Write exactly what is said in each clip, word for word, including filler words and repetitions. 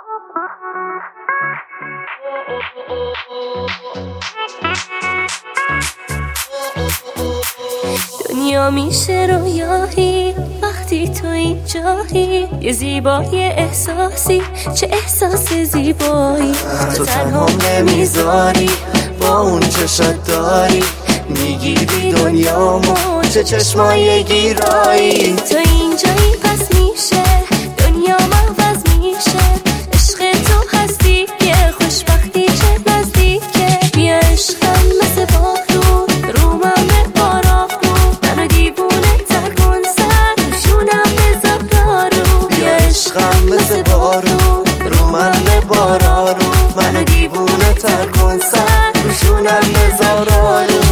دنیا میشه رویایی وقتی تو اینجایی، یه زیبای احساسی، چه احساس زیبایی. تو تنها نمیذاری با اون چشات داری، میگیری دنیامو، چه چشمای گیرایی. تو اینجایی پس میشه دنیا عوض میشه، عشق تو هستی که خوشبختی چه نزدیکه. بیا عشقم مثل بارون رو من بارا رو، منو دیوونه تر کن سر روشونم بذار دارو. بیا عشقم مثل بارون رو من بارا رو، منو دیوونه تر کن سر روشونم بذار دارو.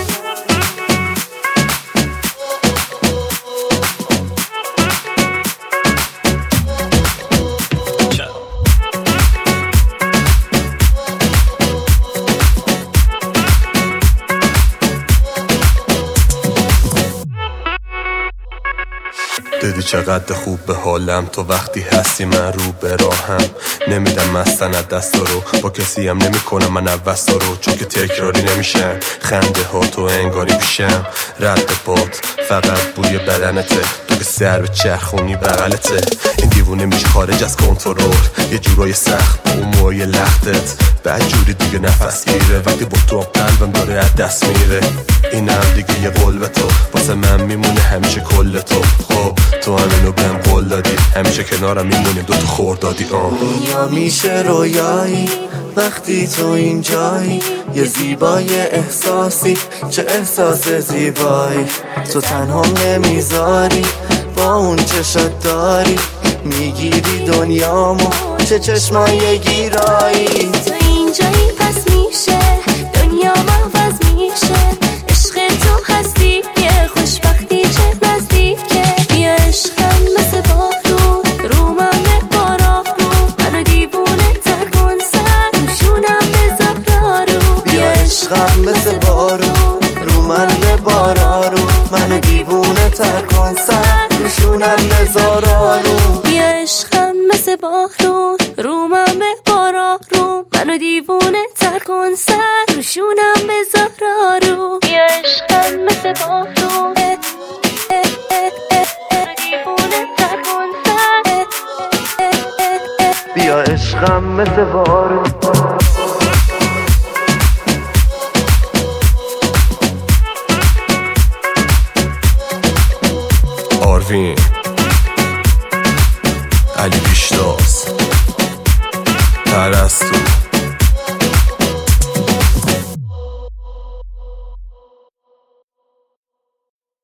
دیدی چقدر خوب به حالم تو وقتی هستی من رو به راهم. نمیدم مستند دستا رو با کسی هم نمی کنم من عوضا رو، چون که تکراری نمیشن خنده ها تو انگاری پیشم. رد پات فقط بوی بدنته، تو که سر به چرخونی بغلته. این دیوونه میشه خارج از کنترل، یه جورای سخت با اون موهای لختت. بعد جوری دیگه نفس گیره وقتی با تو قلبم داره از دست میره. اینم دیگه یه قول به تو واسه من میمونه همیشه کل تو. خب تو همینو بهم قول دادی، همیشه کنارم میمونیم دوتا خوردادی. آه دنیا میشه رویایی وقتی تو اینجایی، یه زیبای احساسی، چه احساس زیبایی. تو تنها نمیذاری با اون چشات داری، میگیری دنیامو، چه چشمای گیرایی. تو اینجایی پس میشه دنیا عوض میشه، عشق تو هستی که خوشبختی چه نزدیکه. بیا عشقم مثل بارون رو من بارا رو، منو دیوونه تر کن سر روشونم بذار دارو. بیا عشقم مثل بارون رو من بارا رو، منو دیوونه تر کن سر روشونم بذار دارو. بیا عشقم مثل بارون رو من بارا رو، منو دیوونه تر کن سر روشونم بذار دارو. بیا عشقم مثل بارون بیا عشقم مثل بارون. آروین علی پیشتاز پرستو